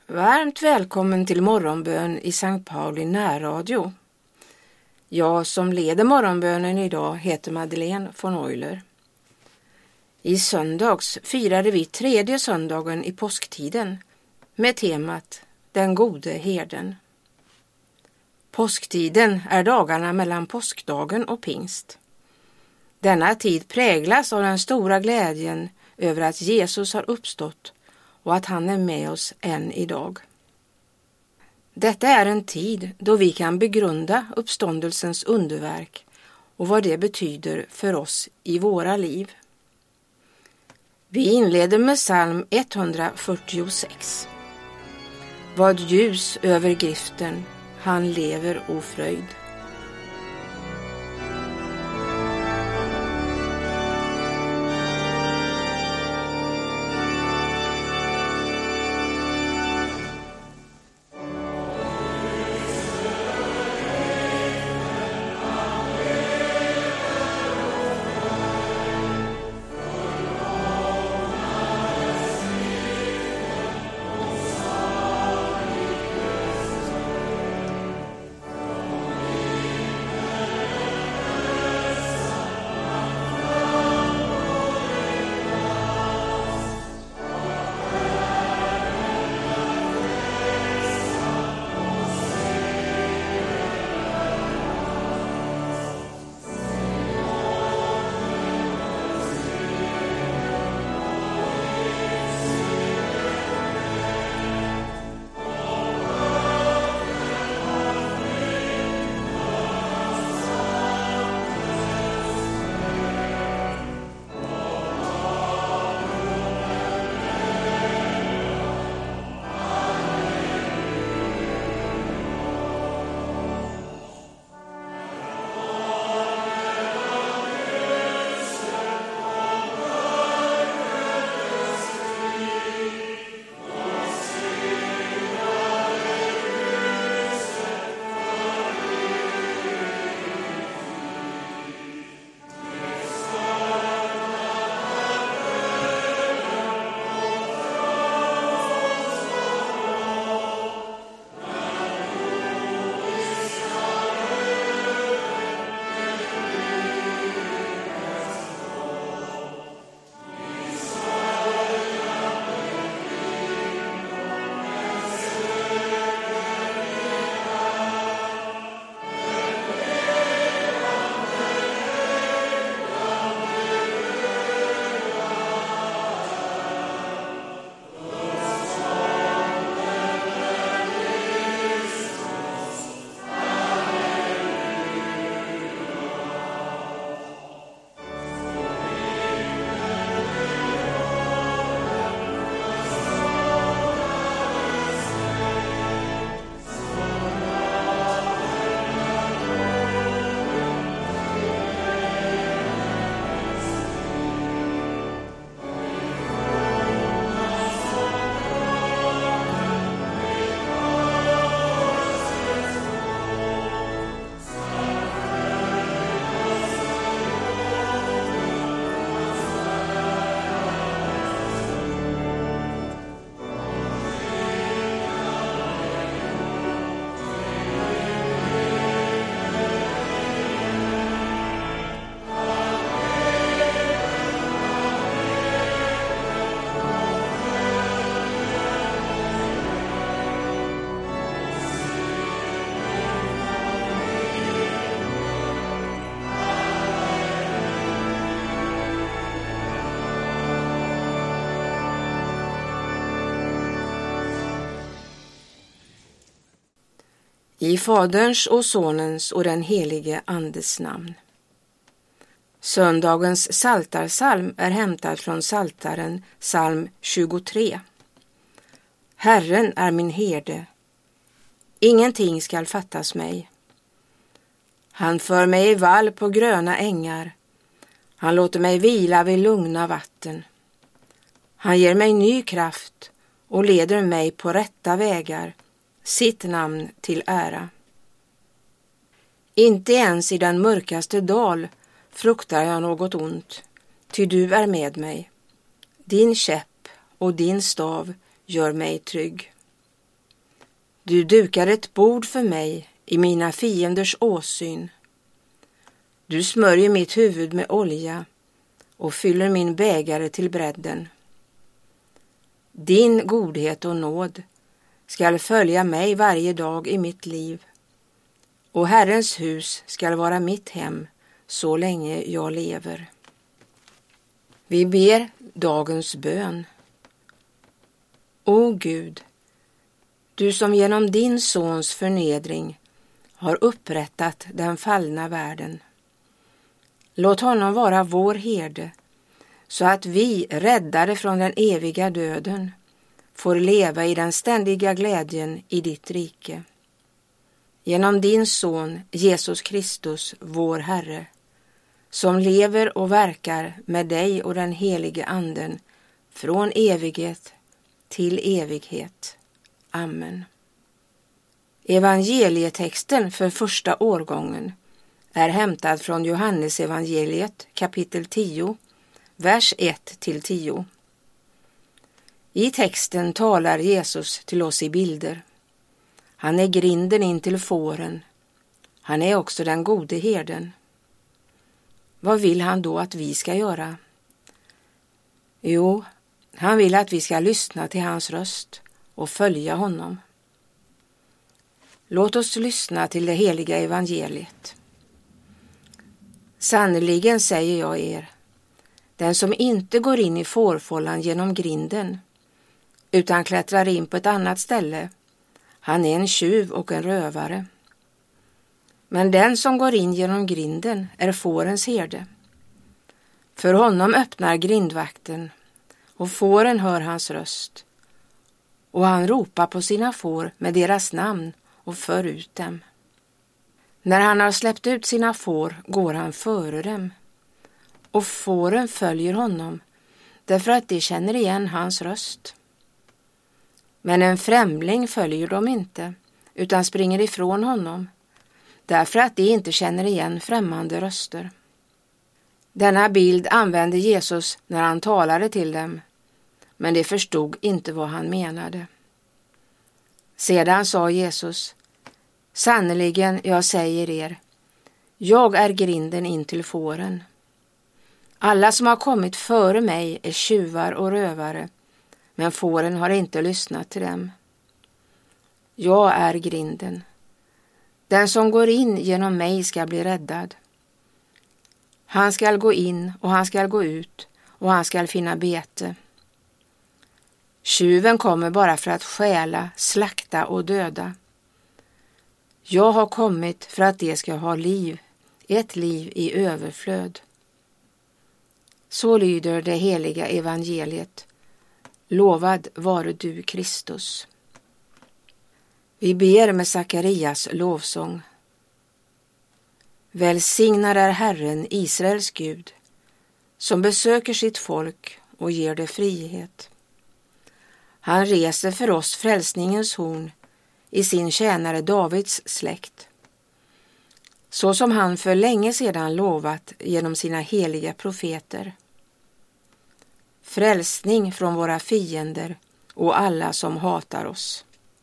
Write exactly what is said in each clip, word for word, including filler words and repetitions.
Varmt välkommen till morgonbön i Sankt Pauli närradio. Jag som leder morgonbönen idag heter Madeleine von Euler. I söndags firade vi tredje söndagen i påsktiden med temat Den gode herden. Påsktiden är dagarna mellan påskdagen och pingst. Denna tid präglas av den stora glädjen över att Jesus har uppstått och att han är med oss än idag. Detta är en tid då vi kan begrunda uppståndelsens underverk och vad det betyder för oss i våra liv. Vi inleder med psalm etthundrafyrtiosex. Vad ljus över griften, han lever ofröjd. I Faderns och Sonens och den helige Andes namn. Söndagens psaltarpsalm är hämtad från psaltaren psalm tjugotre. Herren är min herde. Ingenting skall fattas mig. Han för mig i vall på gröna ängar. Han låter mig vila vid lugna vatten. Han ger mig ny kraft och leder mig på rätta vägar, sitt namn till ära. Inte ens i den mörkaste dal fruktar jag något ont, ty du är med mig. Din käpp och din stav gör mig trygg. Du dukar ett bord för mig i mina fienders åsyn. Du smörjer mitt huvud med olja och fyller min bägare till brädden. Din godhet och nåd skall följa mig varje dag i mitt liv, och Herrens hus skall vara mitt hem så länge jag lever. Vi ber dagens bön. O Gud, du som genom din sons förnedring har upprättat den fallna världen. Låt honom vara vår herde, så att vi, räddade från den eviga döden, får leva i den ständiga glädjen i ditt rike. Genom din son Jesus Kristus, vår Herre, som lever och verkar med dig och den helige anden från evighet till evighet. Amen. Evangelietexten för första årgången är hämtad från Johannes evangeliet kapitel tio, vers ett till tio. I texten talar Jesus till oss i bilder. Han är grinden in till fåren. Han är också den gode herden. Vad vill han då att vi ska göra? Jo, han vill att vi ska lyssna till hans röst och följa honom. Låt oss lyssna till det heliga evangeliet. Sannerligen säger jag er, den som inte går in i fårfållan genom grinden, utan klättrar in på ett annat ställe, han är en tjuv och en rövare. Men den som går in genom grinden är fårens herde. För honom öppnar grindvakten, och fåren hör hans röst, och han ropar på sina får med deras namn och för ut dem. När han har släppt ut sina får går han före dem, och fåren följer honom därför att de känner igen hans röst. Men en främling följer dem inte, utan springer ifrån honom, därför att de inte känner igen främmande röster. Denna bild använde Jesus när han talade till dem, men de förstod inte vad han menade. Sedan sa Jesus, sannerligen, jag säger er, jag är grinden in till fåren. Alla som har kommit före mig är tjuvar och rövare, men fåren har inte lyssnat till dem. Jag är grinden. Den som går in genom mig ska bli räddad. Han skall gå in och han skall gå ut och han skall finna bete. Tjuven kommer bara för att stjäla, slakta och döda. Jag har kommit för att de ska ha liv, ett liv i överflöd. Så lyder det heliga evangeliet. Lovad vare du, Kristus. Vi ber med Sakarias lovsång. Välsignad är Herren, Israels Gud, som besöker sitt folk och ger det frihet. Han reser för oss frälsningens horn i sin tjänare Davids släkt, så som han för länge sedan lovat genom sina heliga profeter. Frälsning från våra fiender och alla som hatar oss.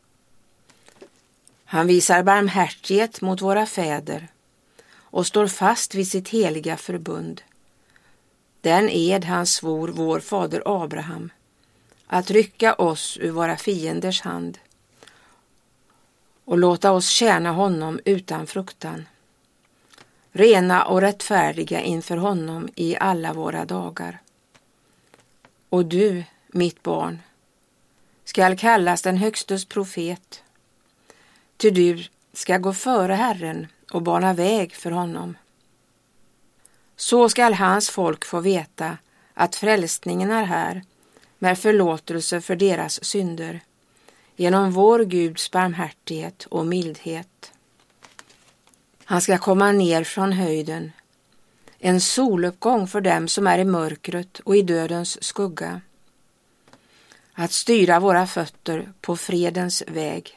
Han visar barmhärtighet mot våra fäder och står fast vid sitt heliga förbund. Den ed han svor vår fader Abraham, att rycka oss ur våra fienders hand och låta oss tjäna honom utan fruktan, rena och rättfärdiga inför honom i alla våra dagar. Och du, mitt barn, skall kallas den högstes profet, ty du ska gå före Herren och bana väg för honom. Så skall hans folk få veta att frälsningen är här, med förlåtelse för deras synder, genom vår Guds barmhärtighet och mildhet. Han ska komma ner från höjden, en soluppgång för dem som är i mörkret och i dödens skugga, att styra våra fötter på fredens väg.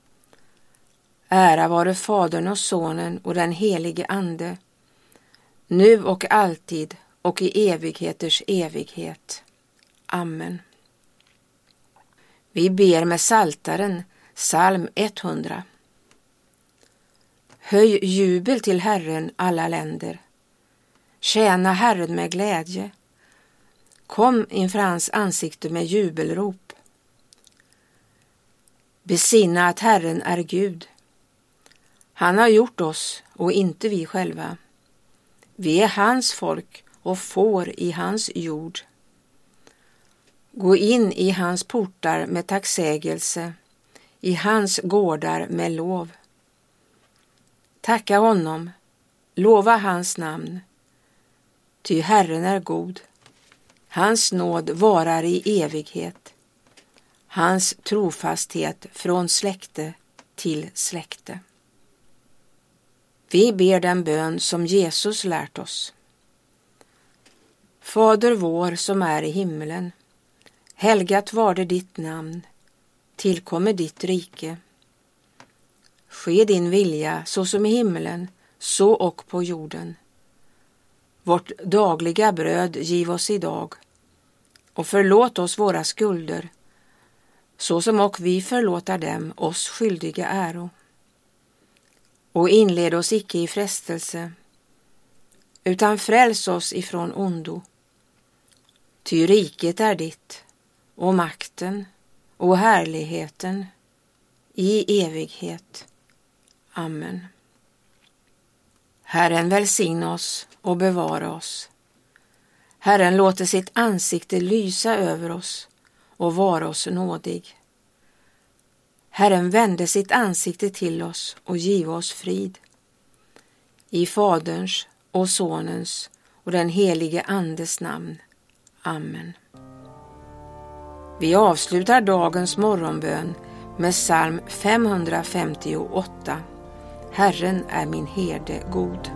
Ära vare Fadern och Sonen och den helige Ande, nu och alltid och i evigheters evighet. Amen. Vi ber med Psaltaren, Psalm etthundra. Höj jubel till Herren alla länder. Tjäna Herren med glädje. Kom inför hans ansikte med jubelrop. Besinna att Herren är Gud. Han har gjort oss och inte vi själva. Vi är hans folk och får i hans jord. Gå in i hans portar med tacksägelse, i hans gårdar med lov. Tacka honom, lova hans namn, ty Herren är god. Hans nåd varar i evighet, hans trofasthet från släkte till släkte. Vi ber den bön som Jesus lärt oss. Fader vår som är i himmelen, helgat varde ditt namn, tillkommer ditt rike. Ske din vilja så som i himmelen, så och på jorden. Vårt dagliga bröd giv oss idag, och förlåt oss våra skulder, så som och vi förlåtar dem oss skyldiga äro. Och inled oss icke i frestelse, utan fräls oss ifrån ondo. Ty riket är ditt, och makten och härligheten i evighet. Amen. Herren välsigna oss och bevara oss. Herren låter sitt ansikte lysa över oss och vara oss nådig. Herren vände sitt ansikte till oss och giv oss frid. I Faderns och Sonens och den helige Andes namn. Amen. Vi avslutar dagens morgonbön med psalm femhundrafemtioåtta. Herren är min herde god.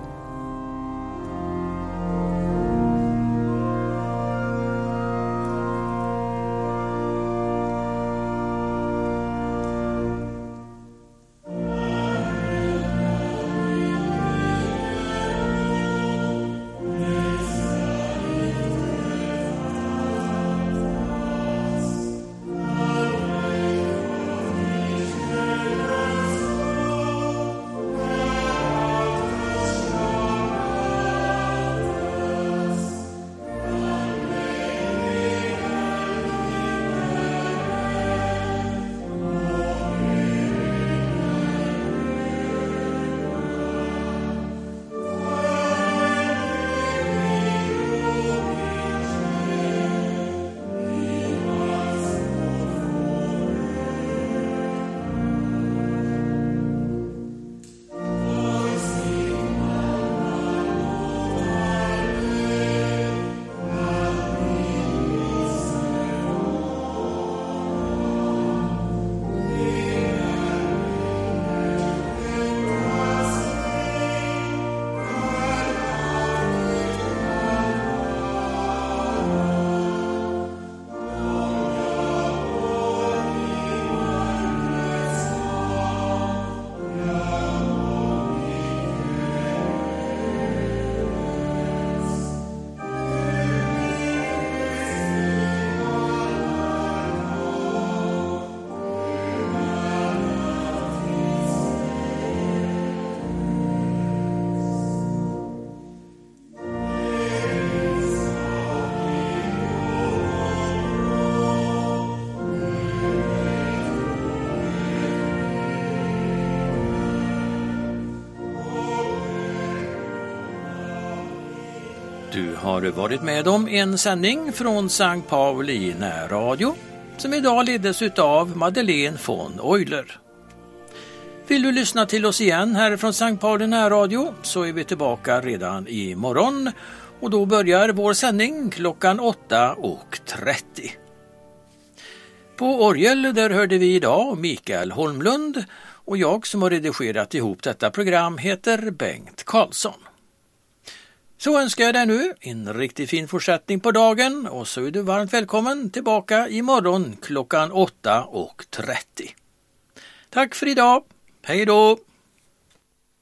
Du har varit med om en sändning från Sankt Pauli närradio som idag leddes av Madeleine von Euler. Vill du lyssna till oss igen här från Sankt Pauli närradio så är vi tillbaka redan imorgon och då börjar vår sändning klockan åtta och trettio. På orgel där hörde vi idag Mikael Holmlund och jag som har redigerat ihop detta program heter Bengt Karlsson. Så önskar jag dig nu en riktigt fin fortsättning på dagen och så är du varmt välkommen tillbaka imorgon klockan åtta och trettio. Tack för idag. Hej då!